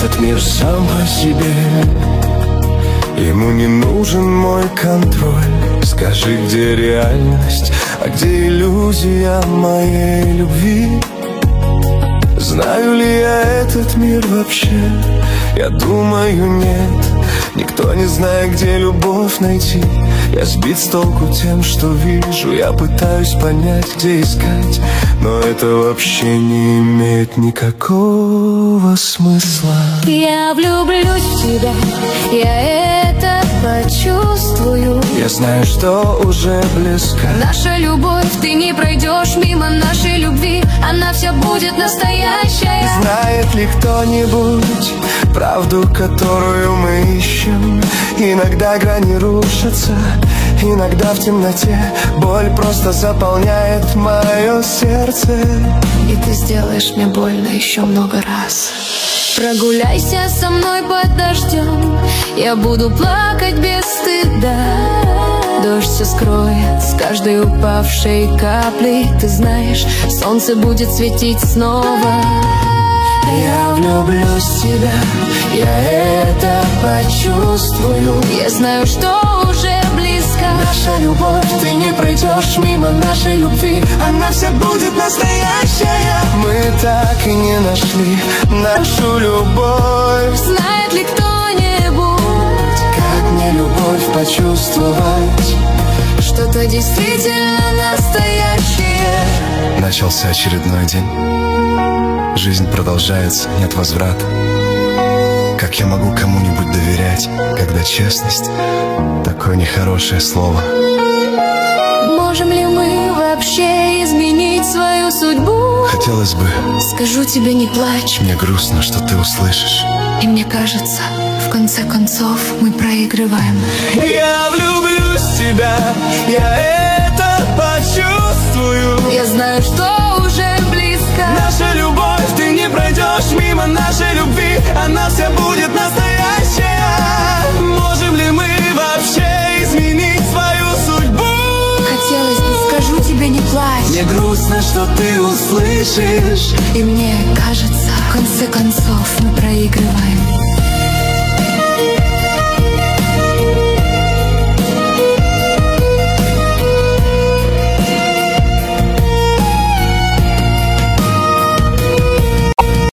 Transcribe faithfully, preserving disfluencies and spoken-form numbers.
этот мир сам по себе. Ему не нужен мой контроль. Скажи, где реальность, а где иллюзия моей любви? Знаю ли я этот мир вообще? Я думаю, нет. Никто не знает, где любовь найти. Я сбит с толку тем, что вижу. Я пытаюсь понять, где искать, но это вообще не имеет никакого смысла. Я влюблюсь в тебя, я это почувствую. Я знаю, что уже близко наша любовь, ты не пройдешь мимо нашей любви. Она вся будет настоящая. Знает ли кто-нибудь правду, которую мы ищем? Иногда грани рушатся, иногда в темноте боль просто заполняет мое сердце. И ты сделаешь мне больно еще много раз. Прогуляйся со мной под дождем, я буду плакать без стыда. Дождь все скроет с каждой упавшей каплей. Ты знаешь, солнце будет светить снова. Я влюблюсь в тебя, я это почувствую. Я знаю, что уже близко наша любовь, ты не пройдешь мимо нашей любви. Она вся будет настоящая. Мы так и не нашли нашу любовь. Знает ли кто-нибудь, как мне любовь почувствовать? Что-то действительно настоящее. Начался очередной день. Жизнь продолжается, нет возврата. Как я могу кому-нибудь доверять, когда честность — такое нехорошее слово? Можем ли мы вообще изменить свою судьбу? Хотелось бы. Скажу тебе, не плачь. Мне грустно, что ты услышишь. И мне кажется, в конце концов мы проигрываем. Я влюблюсь в тебя, я это почувствую. Я знаю, что уже близко наша любовь, ты не пройдешь мимо нашей любви. Она вся будет настоящая. Можем ли мы вообще изменить свою судьбу? Хотелось бы, скажу тебе, не плачь. Мне грустно, что ты услышишь. И мне кажется, в конце концов мы проигрываем.